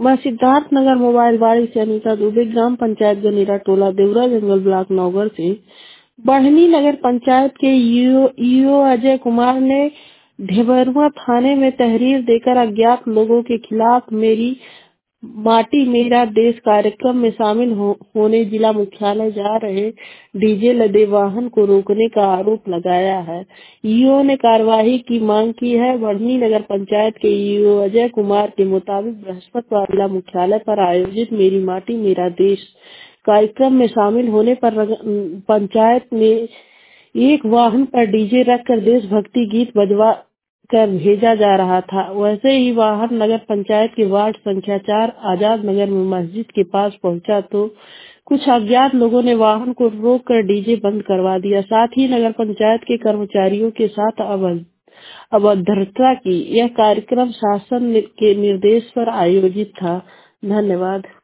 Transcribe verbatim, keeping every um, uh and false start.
मैं सिद्धार्थ नगर मोबाइल बाड़ी से अनीता दुबे, ग्राम पंचायत गनेरा टोला, देवरा जंगल ब्लॉक नौगढ़ से। बढ़नी नगर पंचायत के ईओ ईओ अजय कुमार ने ढेबरुआ थाने में तहरीर देकर अज्ञात लोगों के खिलाफ मेरी माटी मेरा देश कार्यक्रम में शामिल हो, होने जिला मुख्यालय जा रहे डीजे लदे वाहन को रोकने का आरोप लगाया है। ईओ ने कार्रवाई की मांग की है। बढ़नी नगर पंचायत के ईओ अजय कुमार के मुताबिक बृहस्पतिवार जिला मुख्यालय पर आयोजित मेरी माटी मेरा देश कार्यक्रम में शामिल होने पर पंचायत में एक वाहन पर डीजे रखकर देशभक्ति गीत बजवा कर भेजा जा रहा था। वैसे ही वाहन नगर पंचायत के वार्ड संख्या चार आजाद नगर में मस्जिद के पास पहुंचा तो कुछ अज्ञात लोगों ने वाहन को रोककर डीजे बंद करवा दिया। साथ ही नगर पंचायत के कर्मचारियों के साथ अभद्रता की। यह कार्यक्रम शासन के निर्देश पर आयोजित था। धन्यवाद।